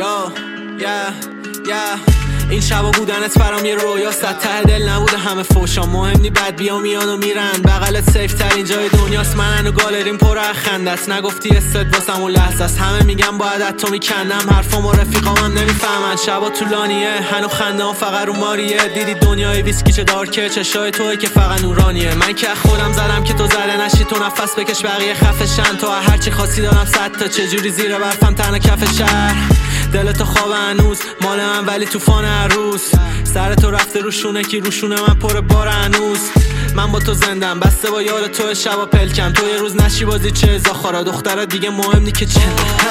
این شبا بودنت برام یه رویاست، از ته دل نبوده همه فوشا. مهم نی بد بیا میان و میرن، بغلت سیف ترین جای دنیاست. منن و گالریم پر از خندست، نگفتی استد واسم اون لحظه است. همه میگن باید از تو میکندم، حرفام و رفیقامم نمیفهمن. شبا طولانیه هنو خنده ها فقط رو ماریه. دیدی دنیای ویسکی چه دارکه، چشای توی که فقط نورانیه. من که خودم زدم که تو زده نشی، تو نفس بکش بقیه خفشن. تو هرچی خواستی دارم 100 تا، چجوری زیر برفم تنها کف شهر. دلتو خواب هنوز مال من ولی طوفان عروس. سر تو رفته روشونه کی روشونه من پر بار هنوز. من با تو زندم بسته با یار تو شبا پلکم. تو یه روز نشی بازی چه ازاخارا دخترا دیگه مهم نی که چه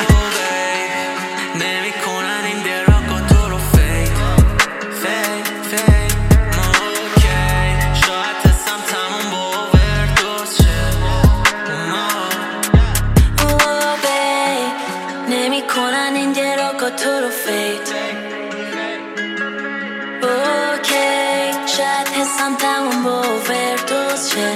نمیکنن این دراکا تو رو فید ما اوکی. شاید حسم تموم با اووردوز شه. نمیکنن این دراکا تو رو فید اوکی. شاید حسم تموم با اووردوز شه.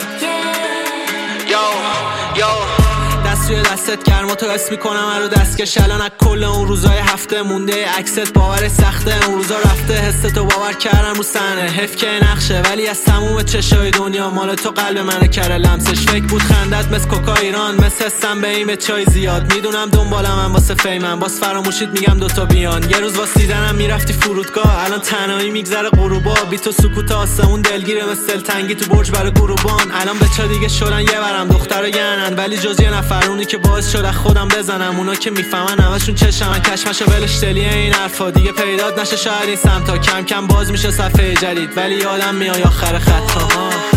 دست روی دستت گرما تو حس میکنم هر دستکش. الان از کل اون روزای هفته مونده عکست باور سخته. اون روزا رفته حستو باور کردم رو صحنه. حیف که نقشه ولی از تموم چشای دنیا مال تو قلب منو کره لمسش. فکر بود خندت مثل کوکا ایران، مثل حسم به این چای زیاد. میدونم دنبالم من واسه فیمم، باز فراموشید میگم دوتا بیان. یه روز واسه دیدنم میرفتی فرودگاه، الان تنهایی میگذره غروبا. بی تو سکوت آسمون دلگیره مثل دلتنگی تو برج برای گروبان. الان به چا دیگه شدن یه ورم دخترا گنن، ولی جز یه نفر اونی که باعث شده خودم بزنم. اونا که میفهمن همشون چشمن، کشمش و ولش دلیه این حرفا. دیگه پیدات نشه شاید این سمتا، کم کم باز میشه صفحه جدید، ولی یادم میای آخر خط ها.